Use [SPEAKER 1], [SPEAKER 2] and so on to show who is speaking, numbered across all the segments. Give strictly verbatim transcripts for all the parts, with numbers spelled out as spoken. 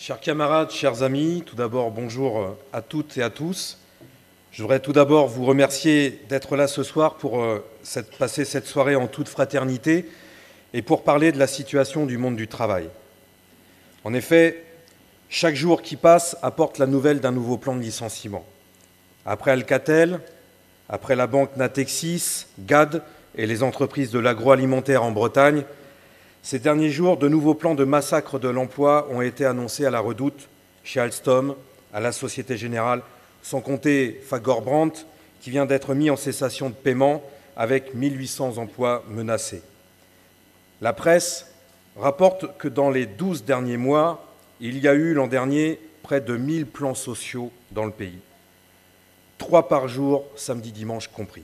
[SPEAKER 1] Chers camarades, chers amis, tout d'abord bonjour à toutes et à tous. Je voudrais tout d'abord vous remercier d'être là ce soir pour cette, passer cette soirée en toute fraternité et pour parler de la situation du monde du travail. En effet, chaque jour qui passe apporte la nouvelle d'un nouveau plan de licenciement. Après Alcatel, après la banque Natixis, G A D et les entreprises de l'agroalimentaire en Bretagne, ces derniers jours, de nouveaux plans de massacre de l'emploi ont été annoncés à la Redoute, chez Alstom, à la Société Générale, sans compter Fagor-Brandt, qui vient d'être mis en cessation de paiement avec mille huit cents emplois menacés. La presse rapporte que dans les douze derniers mois, il y a eu l'an dernier près de mille plans sociaux dans le pays. Trois par jour, samedi, dimanche compris.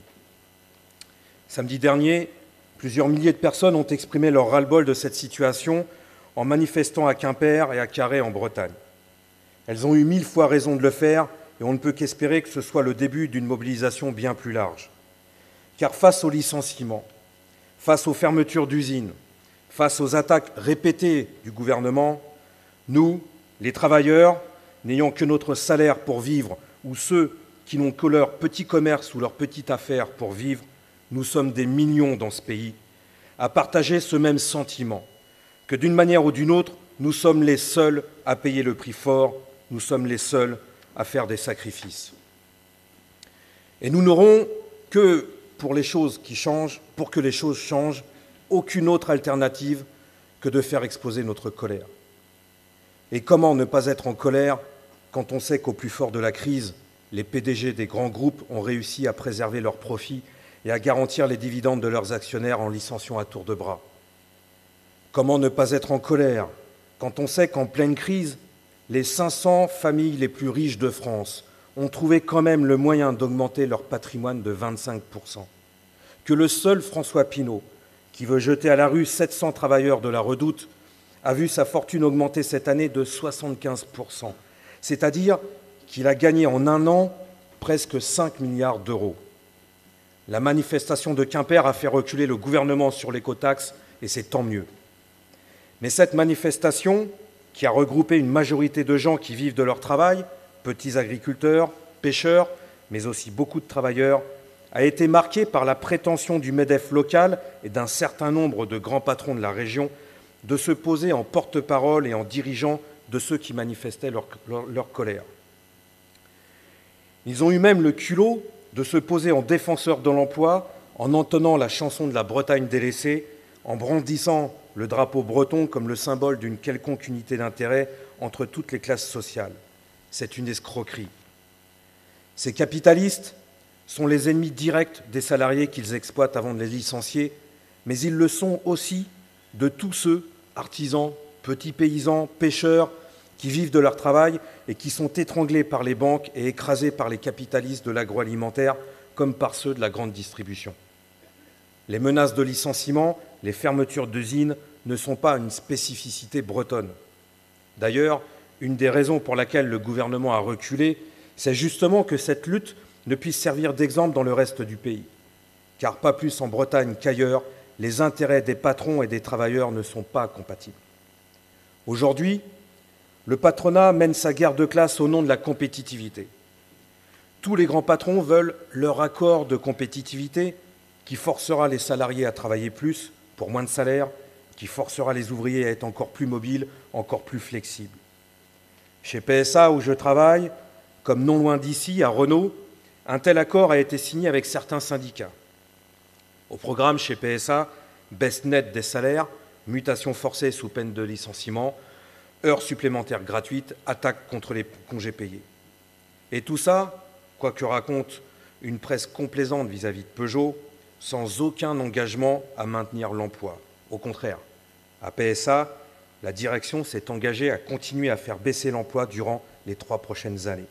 [SPEAKER 1] Samedi dernier, plusieurs milliers de personnes ont exprimé leur ras-le-bol de cette situation en manifestant à Quimper et à Carhaix en Bretagne. Elles ont eu mille fois raison de le faire et on ne peut qu'espérer que ce soit le début d'une mobilisation bien plus large. Car face aux licenciements, face aux fermetures d'usines, face aux attaques répétées du gouvernement, nous, les travailleurs, n'ayant que notre salaire pour vivre ou ceux qui n'ont que leur petit commerce ou leur petite affaire pour vivre, nous sommes des millions dans ce pays à partager ce même sentiment, que d'une manière ou d'une autre, nous sommes les seuls à payer le prix fort, nous sommes les seuls à faire des sacrifices. Et nous n'aurons que, pour les choses qui changent, pour que les choses changent, aucune autre alternative que de faire exploser notre colère. Et comment ne pas être en colère quand on sait qu'au plus fort de la crise, les P D G des grands groupes ont réussi à préserver leurs profits et à garantir les dividendes de leurs actionnaires en licenciant à tour de bras? Comment ne pas être en colère quand on sait qu'en pleine crise, les cinq cents familles les plus riches de France ont trouvé quand même le moyen d'augmenter leur patrimoine de vingt-cinq pour cent, que le seul François Pinault, qui veut jeter à la rue sept cents travailleurs de la Redoute, a vu sa fortune augmenter cette année de soixante-quinze pour cent, c'est-à-dire qu'il a gagné en un an presque cinq milliards d'euros. La manifestation de Quimper a fait reculer le gouvernement sur l'écotaxe, et c'est tant mieux. Mais cette manifestation, qui a regroupé une majorité de gens qui vivent de leur travail, petits agriculteurs, pêcheurs, mais aussi beaucoup de travailleurs, a été marquée par la prétention du MEDEF local et d'un certain nombre de grands patrons de la région de se poser en porte-parole et en dirigeant de ceux qui manifestaient leur, leur, leur colère. Ils ont eu même le culot de se poser en défenseur de l'emploi en entonnant la chanson de la Bretagne délaissée, en brandissant le drapeau breton comme le symbole d'une quelconque unité d'intérêt entre toutes les classes sociales. C'est une escroquerie. Ces capitalistes sont les ennemis directs des salariés qu'ils exploitent avant de les licencier, mais ils le sont aussi de tous ceux, artisans, petits paysans, pêcheurs, qui vivent de leur travail et qui sont étranglés par les banques et écrasés par les capitalistes de l'agroalimentaire comme par ceux de la grande distribution. Les menaces de licenciement, les fermetures d'usines ne sont pas une spécificité bretonne. D'ailleurs, une des raisons pour laquelle le gouvernement a reculé, c'est justement que cette lutte ne puisse servir d'exemple dans le reste du pays. Car pas plus en Bretagne qu'ailleurs, les intérêts des patrons et des travailleurs ne sont pas compatibles. Aujourd'hui, le patronat mène sa guerre de classe au nom de la compétitivité. Tous les grands patrons veulent leur accord de compétitivité qui forcera les salariés à travailler plus pour moins de salaire, qui forcera les ouvriers à être encore plus mobiles, encore plus flexibles. Chez P S A, où je travaille, comme non loin d'ici, à Renault, un tel accord a été signé avec certains syndicats. Au programme chez P S A, baisse nette des salaires, mutation forcée sous peine de licenciement, heures supplémentaires gratuites, attaques contre les congés payés. Et tout ça, quoi que raconte une presse complaisante vis-à-vis de Peugeot, sans aucun engagement à maintenir l'emploi. Au contraire, à P S A, la direction s'est engagée à continuer à faire baisser l'emploi durant les trois prochaines années.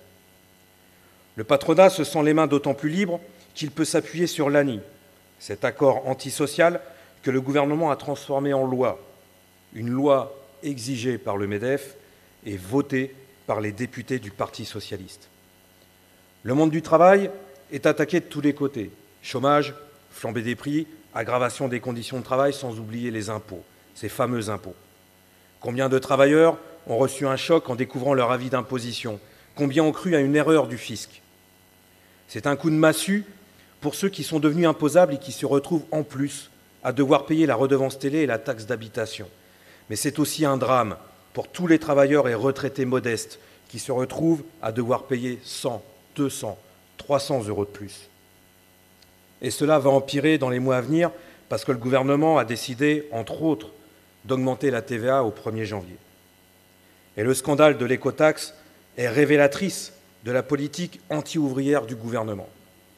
[SPEAKER 1] Le patronat se sent les mains d'autant plus libres qu'il peut s'appuyer sur l'A N I, cet accord antisocial que le gouvernement a transformé en loi, une loi exigée par le MEDEF et votée par les députés du Parti socialiste. Le monde du travail est attaqué de tous les côtés. Chômage, flambée des prix, aggravation des conditions de travail, sans oublier les impôts, ces fameux impôts. Combien de travailleurs ont reçu un choc en découvrant leur avis d'imposition. Combien ont cru à une erreur du fisc? C'est un coup de massue pour ceux qui sont devenus imposables et qui se retrouvent en plus à devoir payer la redevance télé et la taxe d'habitation. Mais c'est aussi un drame pour tous les travailleurs et retraités modestes qui se retrouvent à devoir payer cent, deux cents, trois cents euros de plus. Et cela va empirer dans les mois à venir parce que le gouvernement a décidé, entre autres, d'augmenter la T V A au premier janvier. Et le scandale de l'écotaxe est révélatrice de la politique anti-ouvrière du gouvernement.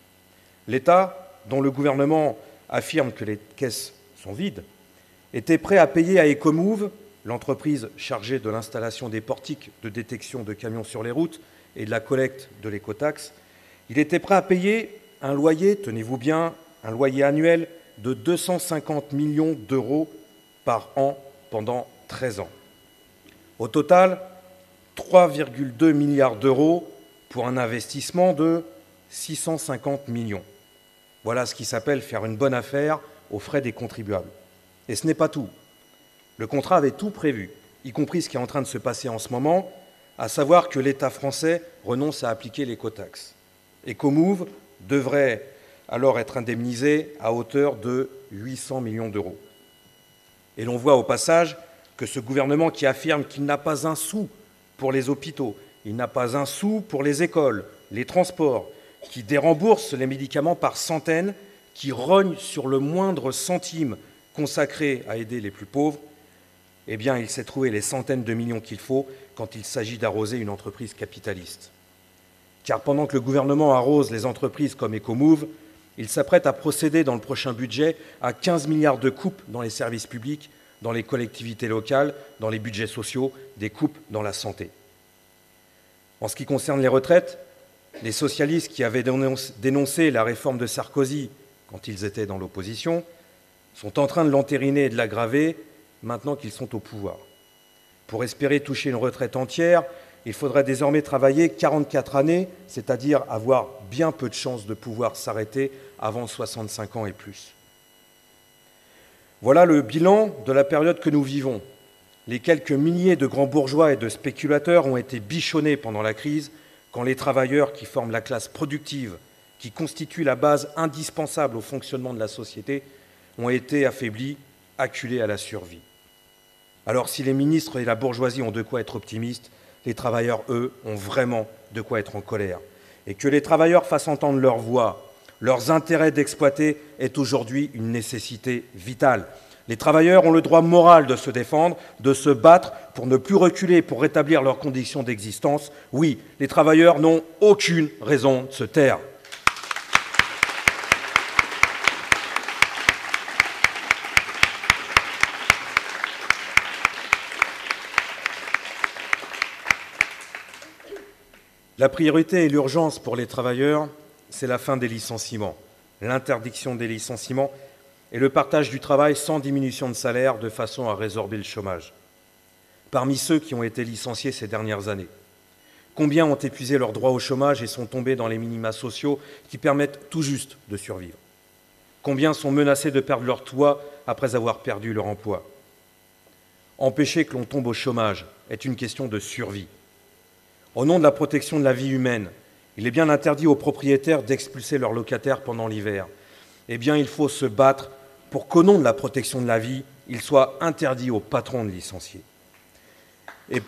[SPEAKER 1] L'État, dont le gouvernement affirme que les caisses sont vides, était prêt à payer à Ecomove, l'entreprise chargée de l'installation des portiques de détection de camions sur les routes et de la collecte de l'écotaxe, il était prêt à payer un loyer, tenez-vous bien, un loyer annuel de deux cent cinquante millions d'euros par an pendant treize ans. Au total, trois virgule deux milliards d'euros pour un investissement de six cent cinquante millions. Voilà ce qui s'appelle faire une bonne affaire aux frais des contribuables. Et ce n'est pas tout. Le contrat avait tout prévu, y compris ce qui est en train de se passer en ce moment, à savoir que l'État français renonce à appliquer l'écotaxe. Ecomove devrait alors être indemnisé à hauteur de huit cents millions d'euros. Et l'on voit au passage que ce gouvernement qui affirme qu'il n'a pas un sou pour les hôpitaux, il n'a pas un sou pour les écoles, les transports, qui dérembourse les médicaments par centaines, qui rogne sur le moindre centime consacré à aider les plus pauvres, eh bien, il sait trouver les centaines de millions qu'il faut quand il s'agit d'arroser une entreprise capitaliste. Car pendant que le gouvernement arrose les entreprises comme Ecomove, il s'apprête à procéder dans le prochain budget à quinze milliards de coupes dans les services publics, dans les collectivités locales, dans les budgets sociaux, des coupes dans la santé. En ce qui concerne les retraites, les socialistes qui avaient dénoncé la réforme de Sarkozy quand ils étaient dans l'opposition sont en train de l'entériner et de l'aggraver maintenant qu'ils sont au pouvoir. Pour espérer toucher une retraite entière, il faudrait désormais travailler quarante-quatre années, c'est-à-dire avoir bien peu de chances de pouvoir s'arrêter avant soixante-cinq ans et plus. Voilà le bilan de la période que nous vivons. Les quelques milliers de grands bourgeois et de spéculateurs ont été bichonnés pendant la crise, quand les travailleurs qui forment la classe productive, qui constituent la base indispensable au fonctionnement de la société, ont été affaiblis, acculés à la survie. Alors si les ministres et la bourgeoisie ont de quoi être optimistes, les travailleurs, eux, ont vraiment de quoi être en colère. Et que les travailleurs fassent entendre leur voix, leurs intérêts d'exploiter est aujourd'hui une nécessité vitale. Les travailleurs ont le droit moral de se défendre, de se battre pour ne plus reculer, pour rétablir leurs conditions d'existence. Oui, les travailleurs n'ont aucune raison de se taire. La priorité et l'urgence pour les travailleurs, c'est la fin des licenciements, l'interdiction des licenciements et le partage du travail sans diminution de salaire de façon à résorber le chômage. Parmi ceux qui ont été licenciés ces dernières années, combien ont épuisé leurs droits au chômage et sont tombés dans les minima sociaux qui permettent tout juste de survivre? Combien sont menacés de perdre leur toit après avoir perdu leur emploi? Empêcher que l'on tombe au chômage est une question de survie. Au nom de la protection de la vie humaine, il est bien interdit aux propriétaires d'expulser leurs locataires pendant l'hiver. Eh bien, il faut se battre pour qu'au nom de la protection de la vie, il soit interdit aux patrons de licencier. Et,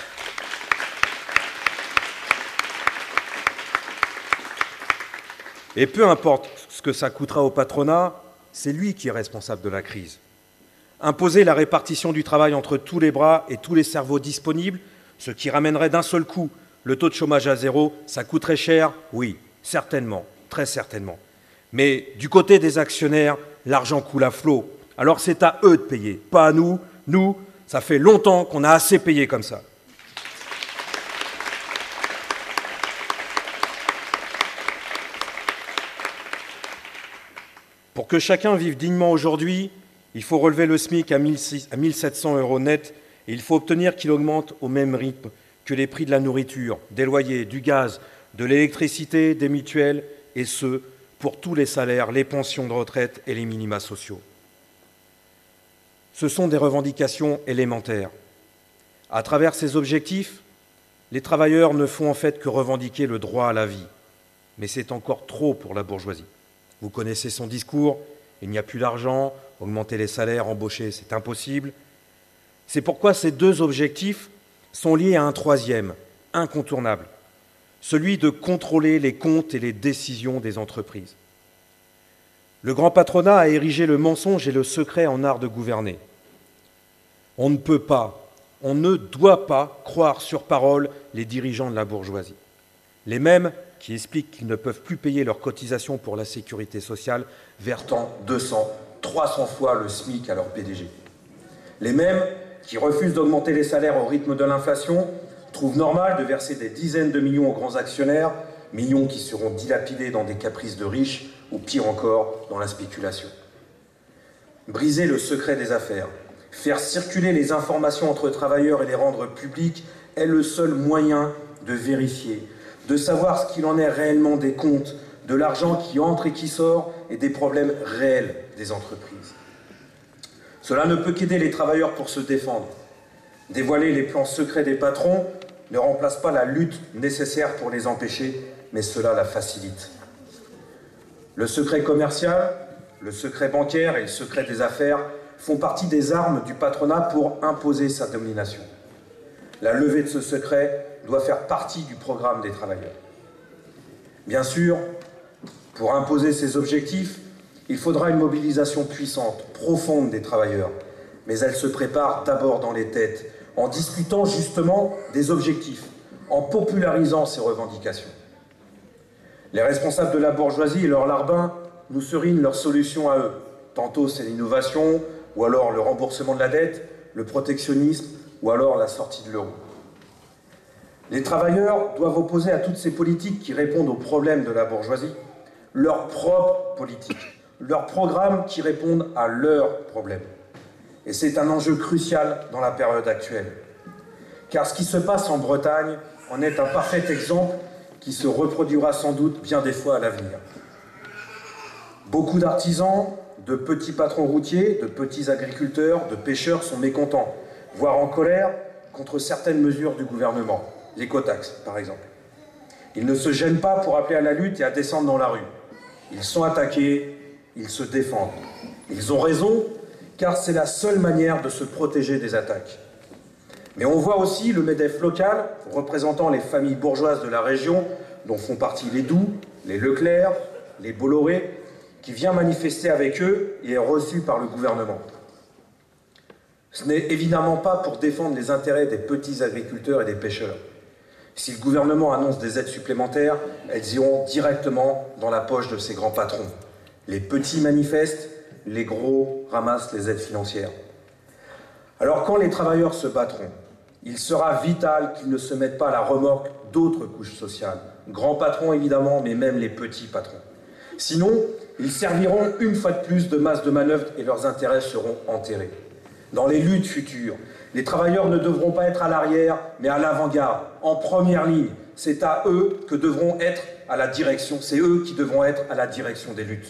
[SPEAKER 1] Et peu importe ce que ça coûtera au patronat, c'est lui qui est responsable de la crise. Imposer la répartition du travail entre tous les bras et tous les cerveaux disponibles, ce qui ramènerait d'un seul coup le taux de chômage à zéro, ça coûterait cher? Oui, certainement, très certainement. Mais du côté des actionnaires, l'argent coule à flot. Alors c'est à eux de payer, pas à nous. Nous, ça fait longtemps qu'on a assez payé comme ça. Pour que chacun vive dignement aujourd'hui, il faut relever le SMIC à mille sept cents euros net et il faut obtenir qu'il augmente au même rythme que les prix de la nourriture, des loyers, du gaz, de l'électricité, des mutuelles, et ce, pour tous les salaires, les pensions de retraite et les minima sociaux. Ce sont des revendications élémentaires. À travers ces objectifs, les travailleurs ne font en fait que revendiquer le droit à la vie. Mais c'est encore trop pour la bourgeoisie. Vous connaissez son discours, il n'y a plus d'argent, augmenter les salaires, embaucher, c'est impossible. C'est pourquoi ces deux objectifs sont liés à un troisième, incontournable, celui de contrôler les comptes et les décisions des entreprises. Le grand patronat a érigé le mensonge et le secret en art de gouverner. On ne peut pas, on ne doit pas croire sur parole les dirigeants de la bourgeoisie. Les mêmes qui expliquent qu'ils ne peuvent plus payer leurs cotisations pour la sécurité sociale, versant deux cents, trois cents fois le SMIC à leur P D G. Les mêmes qui refusent d'augmenter les salaires au rythme de l'inflation, trouvent normal de verser des dizaines de millions aux grands actionnaires, millions qui seront dilapidés dans des caprices de riches, ou pire encore, dans la spéculation. Briser le secret des affaires, faire circuler les informations entre travailleurs et les rendre publiques est le seul moyen de vérifier, de savoir ce qu'il en est réellement des comptes, de l'argent qui entre et qui sort et des problèmes réels des entreprises. Cela ne peut qu'aider les travailleurs pour se défendre. Dévoiler les plans secrets des patrons ne remplace pas la lutte nécessaire pour les empêcher, mais cela la facilite. Le secret commercial, le secret bancaire et le secret des affaires font partie des armes du patronat pour imposer sa domination. La levée de ce secret doit faire partie du programme des travailleurs. Bien sûr, pour imposer ces objectifs, il faudra une mobilisation puissante, profonde des travailleurs, mais elle se prépare d'abord dans les têtes, en discutant justement des objectifs, en popularisant ces revendications. Les responsables de la bourgeoisie et leurs larbins nous serinent leur solution à eux. Tantôt c'est l'innovation, ou alors le remboursement de la dette, le protectionnisme, ou alors la sortie de l'euro. Les travailleurs doivent opposer à toutes ces politiques qui répondent aux problèmes de la bourgeoisie leur propre politique, leurs programmes qui répondent à leurs problèmes. Et c'est un enjeu crucial dans la période actuelle. Car ce qui se passe en Bretagne en est un parfait exemple qui se reproduira sans doute bien des fois à l'avenir. Beaucoup d'artisans, de petits patrons routiers, de petits agriculteurs, de pêcheurs sont mécontents, voire en colère contre certaines mesures du gouvernement, l'écotaxe par exemple. Ils ne se gênent pas pour appeler à la lutte et à descendre dans la rue. Ils sont attaqués, ils se défendent. Ils ont raison, car c'est la seule manière de se protéger des attaques. Mais on voit aussi le MEDEF local, représentant les familles bourgeoises de la région, dont font partie les Doux, les Leclerc, les Bolloré, qui vient manifester avec eux et est reçu par le gouvernement. Ce n'est évidemment pas pour défendre les intérêts des petits agriculteurs et des pêcheurs. Si le gouvernement annonce des aides supplémentaires, elles iront directement dans la poche de ces grands patrons. Les petits manifestent, les gros ramassent les aides financières. Alors quand les travailleurs se battront, il sera vital qu'ils ne se mettent pas à la remorque d'autres couches sociales. Grands patrons évidemment, mais même les petits patrons. Sinon, ils serviront une fois de plus de masse de manœuvre et leurs intérêts seront enterrés. Dans les luttes futures, les travailleurs ne devront pas être à l'arrière, mais à l'avant-garde, en première ligne. C'est à eux que devront être à la direction, c'est eux qui devront être à la direction des luttes.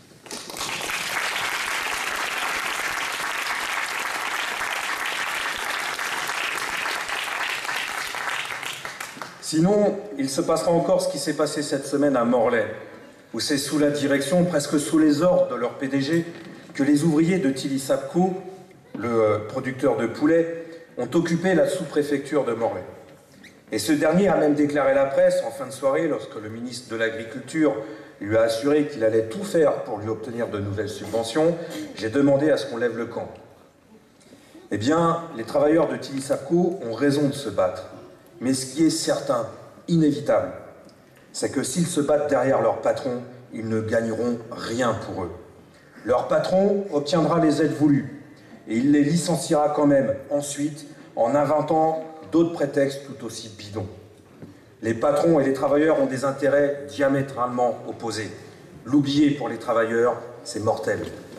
[SPEAKER 1] Sinon, il se passera encore ce qui s'est passé cette semaine à Morlaix, où c'est sous la direction, presque sous les ordres de leur P D G, que les ouvriers de Tilly Sapco, le producteur de poulet, ont occupé la sous-préfecture de Morlaix. Et ce dernier a même déclaré à la presse en fin de soirée, lorsque le ministre de l'Agriculture lui a assuré qu'il allait tout faire pour lui obtenir de nouvelles subventions, j'ai demandé à ce qu'on lève le camp. Eh bien, les travailleurs de Tilly Sapco ont raison de se battre. Mais ce qui est certain, inévitable, c'est que s'ils se battent derrière leur patron, ils ne gagneront rien pour eux. Leur patron obtiendra les aides voulues et il les licenciera quand même ensuite en inventant d'autres prétextes tout aussi bidons. Les patrons et les travailleurs ont des intérêts diamétralement opposés. L'oublier pour les travailleurs, c'est mortel.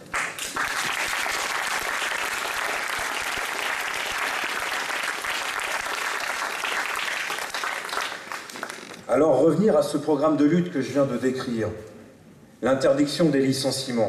[SPEAKER 1] Alors revenir à ce programme de lutte que je viens de décrire, l'interdiction des licenciements,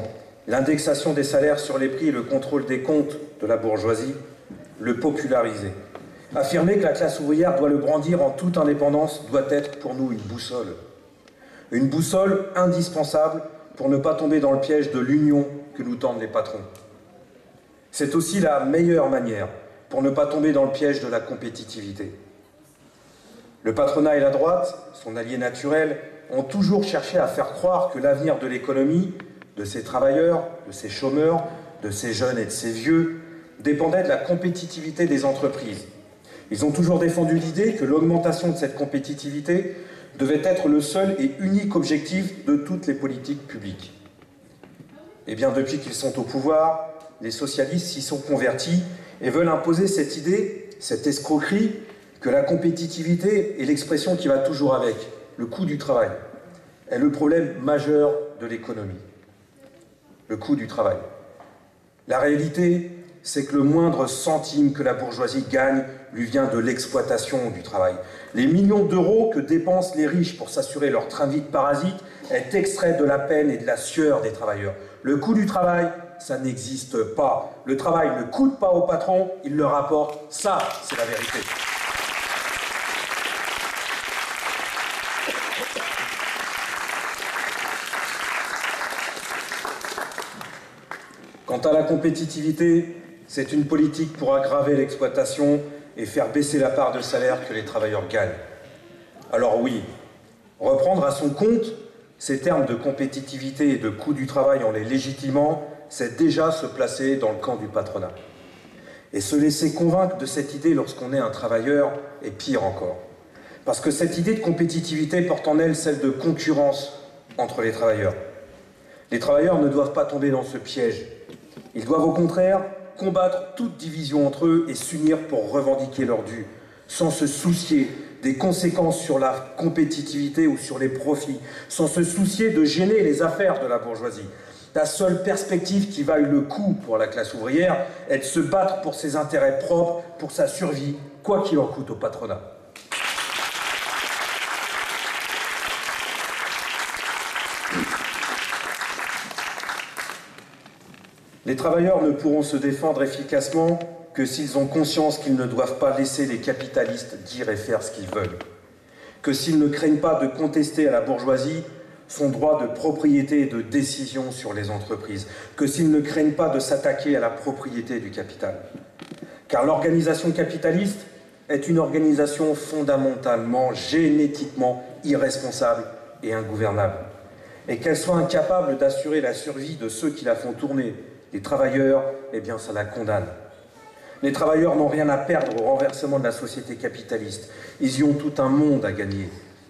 [SPEAKER 1] l'indexation des salaires sur les prix et le contrôle des comptes de la bourgeoisie, le populariser.
[SPEAKER 2] Affirmer que la classe ouvrière doit le brandir en toute indépendance doit être pour nous une boussole. Une boussole indispensable pour ne pas tomber dans le piège de l'union que nous tendent les patrons. C'est aussi la meilleure manière pour ne pas tomber dans le piège de la compétitivité. Le patronat et la droite, son allié naturel, ont toujours cherché à faire croire que l'avenir de l'économie, de ses travailleurs, de ses chômeurs, de ses jeunes et de ses vieux, dépendait de la compétitivité des entreprises. Ils ont toujours défendu l'idée que l'augmentation de cette compétitivité devait être le seul et unique objectif de toutes les politiques publiques. Eh bien, depuis qu'ils sont au pouvoir, les socialistes s'y sont convertis et veulent imposer cette idée, cette escroquerie, que la compétitivité est l'expression qui va toujours avec, le coût du travail, est le problème majeur de l'économie. Le coût du travail. La réalité, c'est que le moindre centime que la bourgeoisie gagne lui vient de l'exploitation du travail. Les millions d'euros que dépensent les riches pour s'assurer leur train de vie de parasites est extrait de la peine et de la sueur des travailleurs. Le coût du travail, ça n'existe pas. Le travail ne coûte pas au patron, il le rapporte. Ça, c'est la vérité. Quant à la compétitivité, c'est une politique pour aggraver l'exploitation et faire baisser la part de salaire que les travailleurs gagnent. Alors oui, reprendre à son compte ces termes de compétitivité et de coût du travail en les légitimant, c'est déjà se placer dans le camp du patronat. Et se laisser convaincre de cette idée lorsqu'on est un travailleur est pire encore. Parce que cette idée de compétitivité porte en elle celle de concurrence entre les travailleurs. Les travailleurs ne doivent pas tomber dans ce piège. Ils doivent au contraire combattre toute division entre eux et s'unir pour revendiquer leurs dû, sans se soucier des conséquences sur la compétitivité ou sur les profits, sans se soucier de gêner les affaires de la bourgeoisie. La seule perspective qui vaille le coup pour la classe ouvrière est de se battre pour ses intérêts propres, pour sa survie, quoi qu'il en coûte au patronat. Les travailleurs ne pourront se défendre efficacement que s'ils ont conscience qu'ils ne doivent pas laisser les capitalistes dire et faire ce qu'ils veulent, que s'ils ne craignent pas de contester à la bourgeoisie son droit de propriété et de décision sur les entreprises, que s'ils ne craignent pas de s'attaquer à la propriété du capital. Car l'organisation capitaliste est une organisation fondamentalement, génétiquement irresponsable et ingouvernable, et qu'elle soit incapable d'assurer la survie de ceux qui la font tourner, les travailleurs, eh bien ça la condamne. Les travailleurs n'ont rien à perdre au renversement de la société capitaliste. Ils y ont tout un monde à gagner.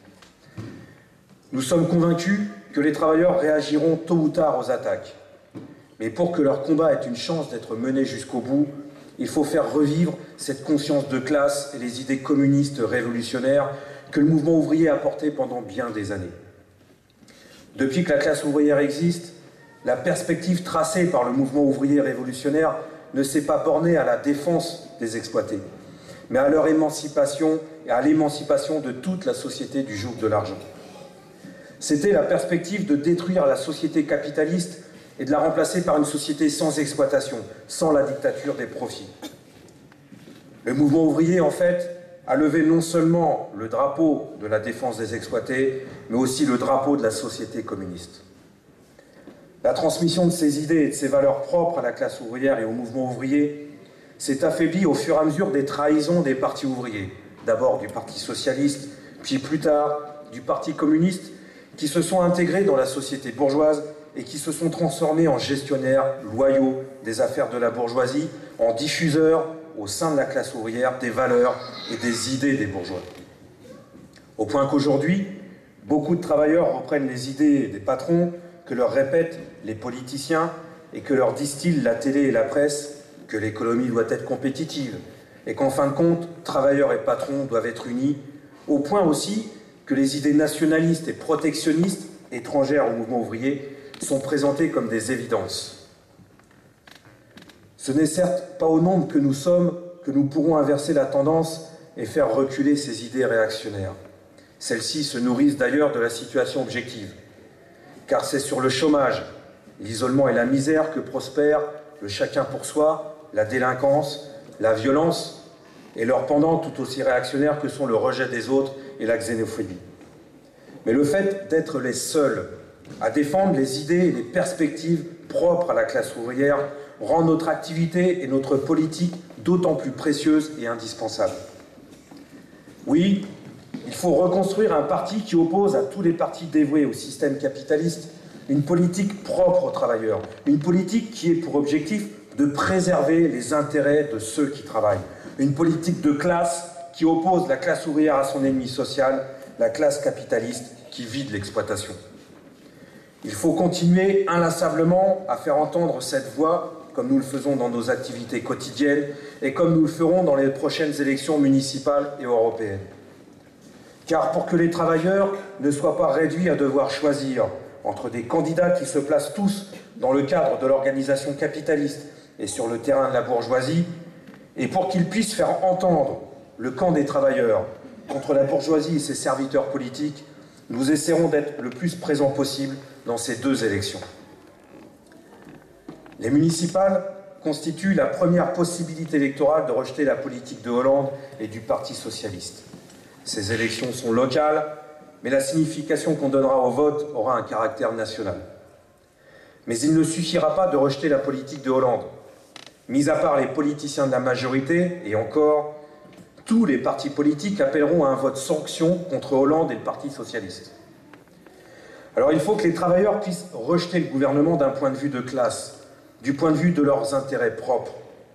[SPEAKER 2] Nous sommes convaincus que les travailleurs réagiront tôt ou tard aux attaques. Mais pour que leur combat ait une chance d'être mené jusqu'au bout, il faut faire revivre cette conscience de classe et les idées communistes révolutionnaires que le mouvement ouvrier a portées pendant bien des années. Depuis que la classe ouvrière existe, la perspective tracée par le mouvement ouvrier révolutionnaire ne s'est pas bornée à la défense des exploités, mais à leur émancipation et à l'émancipation de toute la société du joug de l'argent. C'était la perspective de détruire la société capitaliste et de la remplacer par une société sans exploitation, sans la dictature des profits. Le mouvement ouvrier, en fait, a levé non seulement le drapeau de la défense des exploités, mais aussi le drapeau de la société communiste. La transmission de ces idées et de ces valeurs propres à la classe ouvrière et au mouvement ouvrier s'est affaiblie au fur et à mesure des trahisons des partis ouvriers, d'abord du Parti socialiste, puis plus tard du Parti communiste, qui se sont intégrés dans la société bourgeoise et qui se sont transformés en gestionnaires loyaux des affaires de la bourgeoisie, en diffuseurs au sein de la classe ouvrière des valeurs et des idées des bourgeois. Au point qu'aujourd'hui, beaucoup de travailleurs reprennent les idées des patrons que leur répètent les politiciens et que leur distille la télé et la presse, que l'économie doit être compétitive et qu'en fin de compte, travailleurs et patrons doivent être unis, au point aussi que les idées nationalistes et protectionnistes, étrangères au mouvement ouvrier, sont présentées comme des évidences. Ce n'est certes pas au nombre que nous sommes que nous pourrons inverser la tendance et faire reculer ces idées réactionnaires. Celles-ci se nourrissent d'ailleurs de la situation objective, car c'est sur le chômage, l'isolement et la misère que prospèrent le chacun pour soi, la délinquance, la violence et leur pendant tout aussi réactionnaire que sont le rejet des autres et la xénophobie. Mais le fait d'être les seuls à défendre les idées et les perspectives propres à la classe ouvrière rend notre activité et notre politique d'autant plus précieuses et indispensables. Oui, il faut reconstruire un parti qui oppose à tous les partis dévoués au système capitaliste une politique propre aux travailleurs, une politique qui ait pour objectif de préserver les intérêts de ceux qui travaillent, une politique de classe qui oppose la classe ouvrière à son ennemi social, la classe capitaliste qui vit de l'exploitation. Il faut continuer inlassablement à faire entendre cette voix, comme nous le faisons dans nos activités quotidiennes et comme nous le ferons dans les prochaines élections municipales et européennes. Car pour que les travailleurs ne soient pas réduits à devoir choisir entre des candidats qui se placent tous dans le cadre de l'organisation capitaliste et sur le terrain de la bourgeoisie, et pour qu'ils puissent faire entendre le camp des travailleurs contre la bourgeoisie et ses serviteurs politiques, nous essaierons d'être le plus présents possible dans ces deux élections. Les municipales constituent la première possibilité électorale de rejeter la politique de Hollande et du Parti socialiste. Ces élections sont locales, mais la signification qu'on donnera au vote aura un caractère national. Mais il ne suffira pas de rejeter la politique de Hollande. Mis à part les politiciens de la majorité, et encore, tous les partis politiques appelleront à un vote sanction contre Hollande et le Parti socialiste. Alors il faut que les travailleurs puissent rejeter le gouvernement d'un point de vue de classe, du point de vue de leurs intérêts propres.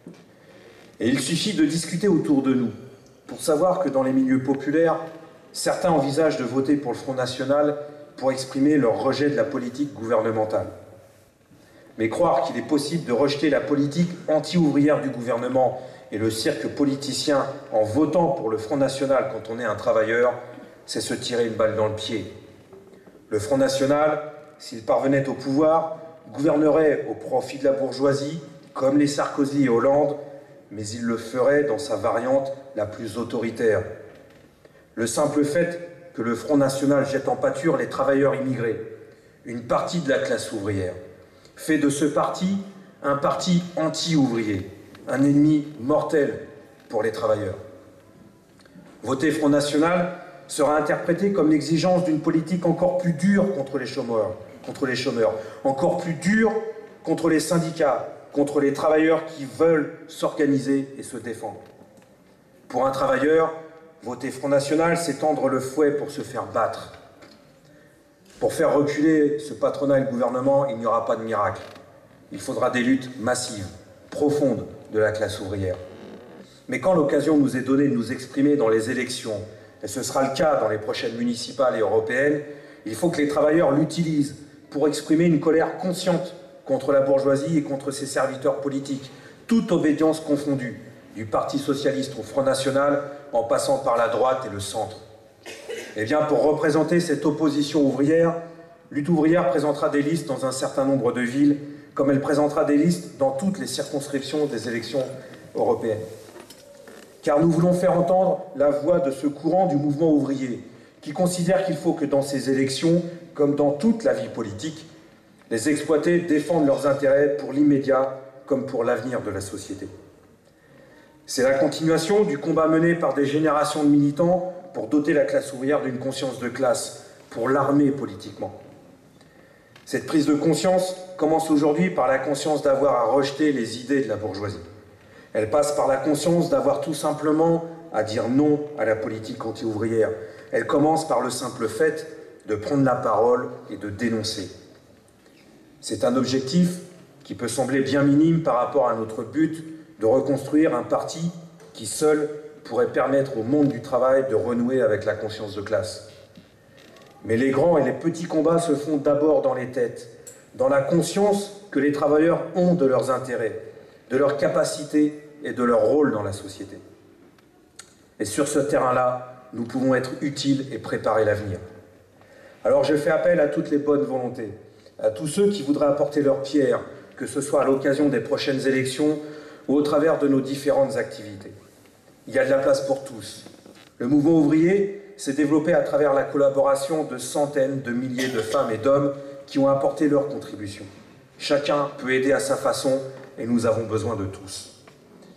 [SPEAKER 2] Et il suffit de discuter autour de nous pour savoir que dans les milieux populaires, certains envisagent de voter pour le Front National pour exprimer leur rejet de la politique gouvernementale. Mais croire qu'il est possible de rejeter la politique anti-ouvrière du gouvernement et le cirque politicien en votant pour le Front National quand on est un travailleur, c'est se tirer une balle dans le pied. Le Front National, s'il parvenait au pouvoir, gouvernerait au profit de la bourgeoisie, comme les Sarkozy et Hollande, mais il le ferait dans sa variante la plus autoritaire. Le simple fait que le Front National jette en pâture les travailleurs immigrés, une partie de la classe ouvrière, fait de ce parti un parti anti-ouvrier, un ennemi mortel pour les travailleurs. Voter Front National sera interprété comme l'exigence d'une politique encore plus dure contre les chômeurs, contre les chômeurs, encore plus dure contre les syndicats, contre les travailleurs qui veulent s'organiser et se défendre. Pour un travailleur, voter Front National, c'est tendre le fouet pour se faire battre. Pour faire reculer ce patronat et le gouvernement, il n'y aura pas de miracle. Il faudra des luttes massives, profondes de la classe ouvrière. Mais quand l'occasion nous est donnée de nous exprimer dans les élections, et ce sera le cas dans les prochaines municipales et européennes, il faut que les travailleurs l'utilisent pour exprimer une colère consciente contre la bourgeoisie et contre ses serviteurs politiques, toute obédience confondue, du Parti socialiste au Front National, en passant par la droite et le centre. Eh bien, pour représenter cette opposition ouvrière, Lutte ouvrière présentera des listes dans un certain nombre de villes, comme elle présentera des listes dans toutes les circonscriptions des élections européennes. Car nous voulons faire entendre la voix de ce courant du mouvement ouvrier, qui considère qu'il faut que dans ces élections, comme dans toute la vie politique, les exploités défendent leurs intérêts pour l'immédiat comme pour l'avenir de la société. C'est la continuation du combat mené par des générations de militants pour doter la classe ouvrière d'une conscience de classe, pour l'armer politiquement. Cette prise de conscience commence aujourd'hui par la conscience d'avoir à rejeter les idées de la bourgeoisie. Elle passe par la conscience d'avoir tout simplement à dire non à la politique anti-ouvrière. Elle commence par le simple fait de prendre la parole et de dénoncer. C'est un objectif qui peut sembler bien minime par rapport à notre but de reconstruire un parti qui seul pourrait permettre au monde du travail de renouer avec la conscience de classe. Mais les grands et les petits combats se font d'abord dans les têtes, dans la conscience que les travailleurs ont de leurs intérêts, de leurs capacités et de leur rôle dans la société. Et sur ce terrain-là, nous pouvons être utiles et préparer l'avenir. Alors je fais appel à toutes les bonnes volontés, à tous ceux qui voudraient apporter leur pierre, que ce soit à l'occasion des prochaines élections ou au travers de nos différentes activités. Il y a de la place pour tous. Le mouvement ouvrier s'est développé à travers la collaboration de centaines de milliers de femmes et d'hommes qui ont apporté leur contribution. Chacun peut aider à sa façon et nous avons besoin de tous.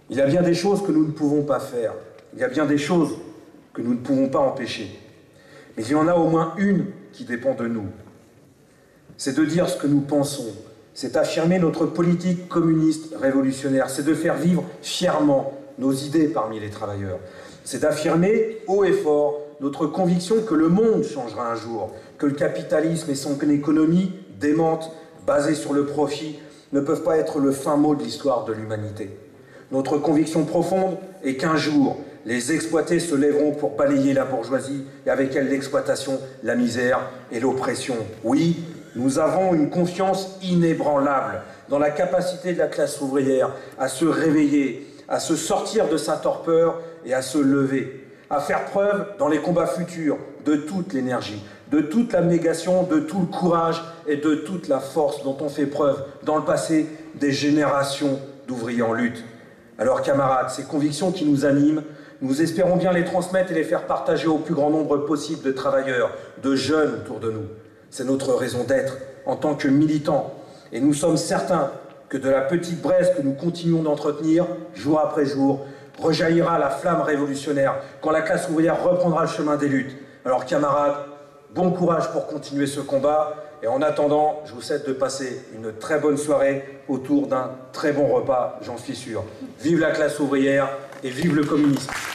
[SPEAKER 2] Il y a bien des choses que nous ne pouvons pas faire. Il y a bien des choses que nous ne pouvons pas empêcher. Mais il y en a au moins une qui dépend de nous. C'est de dire ce que nous pensons. C'est affirmer notre politique communiste révolutionnaire. C'est de faire vivre fièrement nos idées parmi les travailleurs. C'est d'affirmer haut et fort notre conviction que le monde changera un jour, que le capitalisme et son économie démente, basée sur le profit, ne peuvent pas être le fin mot de l'histoire de l'humanité. Notre conviction profonde est qu'un jour, les exploités se lèveront pour balayer la bourgeoisie et avec elle l'exploitation, la misère et l'oppression. Oui, nous avons une confiance inébranlable dans la capacité de la classe ouvrière à se réveiller, à se sortir de sa torpeur et à se lever, à faire preuve dans les combats futurs de toute l'énergie, de toute l'abnégation, de tout le courage et de toute la force dont ont fait preuve dans le passé des générations d'ouvriers en lutte. Alors camarades, ces convictions qui nous animent, nous espérons bien les transmettre et les faire partager au plus grand nombre possible de travailleurs, de jeunes autour de nous. C'est notre raison d'être en tant que militants. Et nous sommes certains que de la petite braise que nous continuons d'entretenir, jour après jour, rejaillira la flamme révolutionnaire quand la classe ouvrière reprendra le chemin des luttes. Alors camarades, bon courage pour continuer ce combat. Et en attendant, je vous souhaite de passer une très bonne soirée autour d'un très bon repas, j'en suis sûr. Vive la classe ouvrière et vive le communisme.